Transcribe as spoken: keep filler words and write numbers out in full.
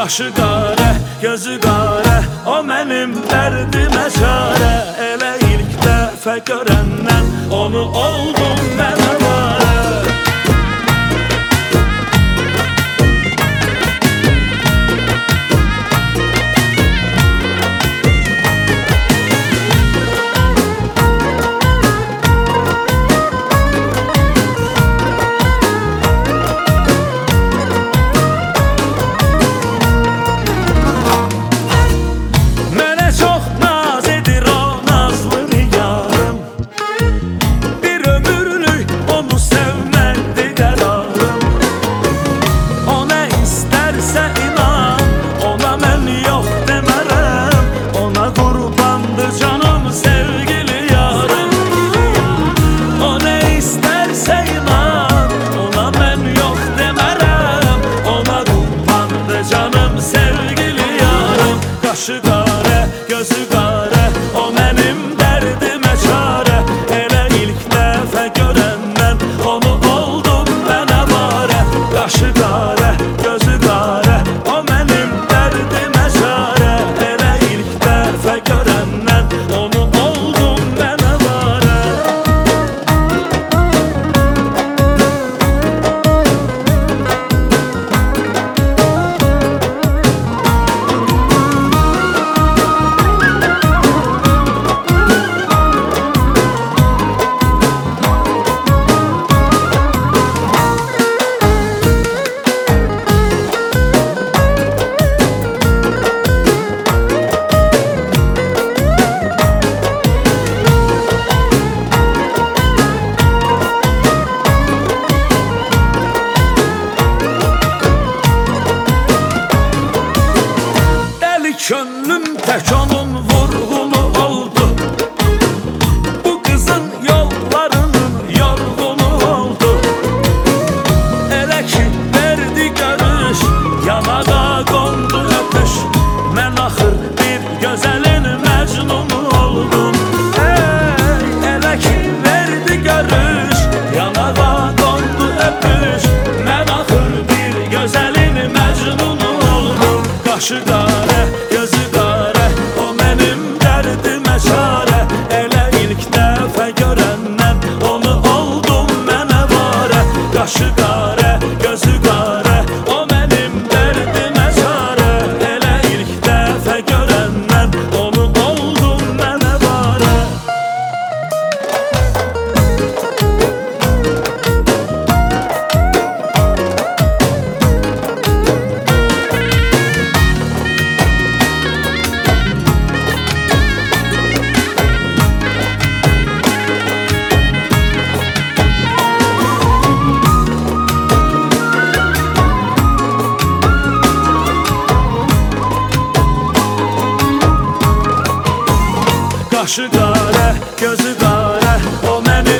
Qaşı qara, gözü qara, o mənim dərdimə çarə. Elə ilk dəfə görəndən onu oldum mənə varə. Qaşı qara, gözü qara, o mənim dərdimə çarə. Elə ilk dəfə görəndən onu oldum mənə varə. Qaşı qara, gözü qara, o mənim dərdimə çarə. Elə ilk dəfə görəndən onu oldum mənə varə. Könlüm tək onun vurğunu oldu. Bu qızın yollarının yorğunu oldu. Elə ki verdi görüş, yanağa qondu öpüş. Mən axır bir gözəlin məcnunu oldum. Ey, elə ki verdi görüş, yanağa qondu öpüş. Mən axır bir gözəlin məcnunu oldum. Qaşı qara, gözü qara, o mənim dərdimə çarə. Elə ilk dəfə görəndən onu oldum mənə varə. Qaşı qara, gözü qara, o mənim dərdimə çarə. Elə ilk dəfə görəndən onu oldum mənə varə. Qaşı qara, gözü qara, o mənim